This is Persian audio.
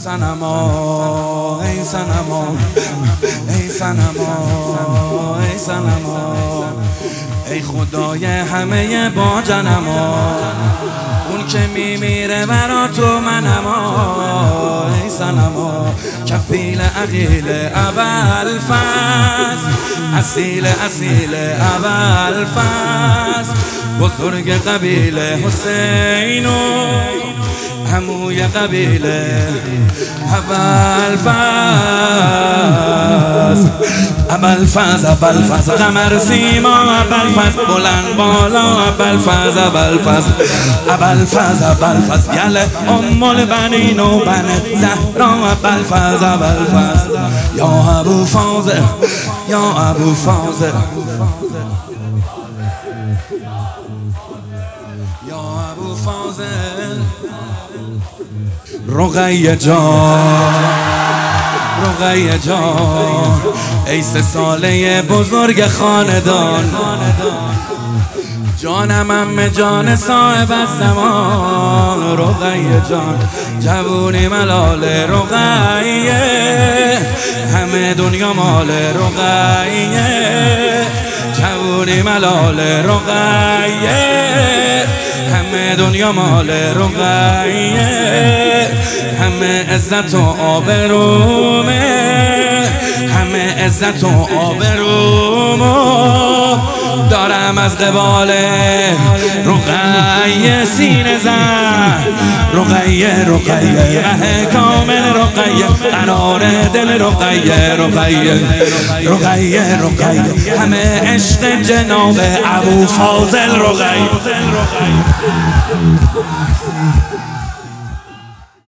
صنما ای صنما ای صنما ای صنما ای خدای همه با جنما اون که میمیره برا تو منما ای صنما کفیل عقیل ابوالفضل اصیل ابوالفضل بزرگ قبیل حسین عموی قبیل ابوالفضل قمر سیما ابوالفضل بلند بالا ابوالفضل گل ام البنین و بن زهرا ابوالفضل یا ابوفاضل یا ابوفاضل یا ابوفاضل رقیه جان ای 3 ساله بزرگ خاندان جانم ام جان صاحب الزمان رقیه جان جوونی ملال رقیه همه دنیا مال رقیه جوونی ملال رقیه همه دنیا مال رقیه همه عزت و آبرومه همه عزت و آبرومو دارم از قبال رقیه سینه زن رقیه ره کامل رقیه قرار دل رقیه همه عشق جناب ابوفاضل رقیه